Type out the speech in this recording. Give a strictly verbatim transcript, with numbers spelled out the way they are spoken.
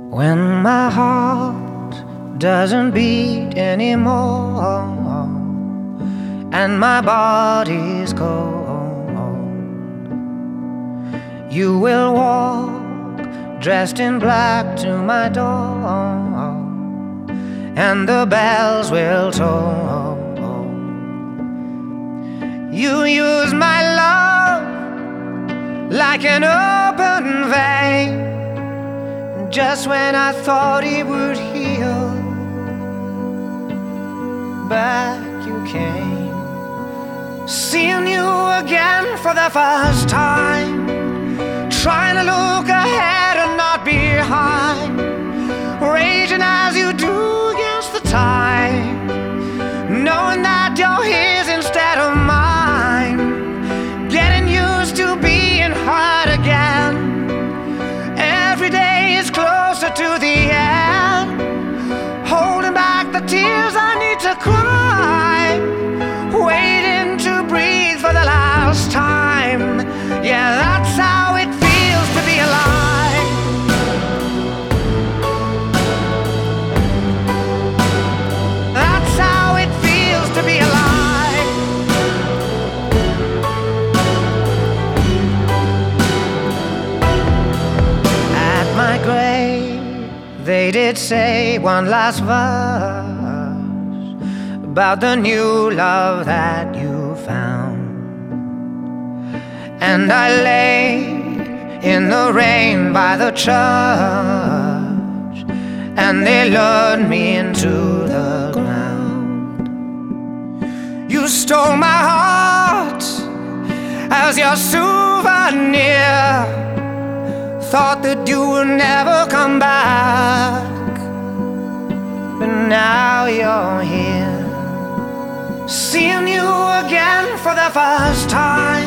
When my heart doesn't beat anymore and my body's cold, you will walk dressed in black to my door, and the bells will toll. You use my love like an open vein. Just when I thought it would heal, back you came. Seeing you again for the first time, trying to look ahead and not behind, raging as you do against the tide, knowing that you're his instead of mine, getting used to being hurt again. Every day is closer to the end, holding back the tears I need to cry, waiting to breathe for the last time. Yeah, that's how it feels to be alive. That's how it feels to be alive. My grave, they did say one last verse about the new love that you found. And I lay in the rain by the church, and they lured me into the ground. You stole my heart as your souvenir, thought that you would never come back, but now you're here, seeing you again for the first time.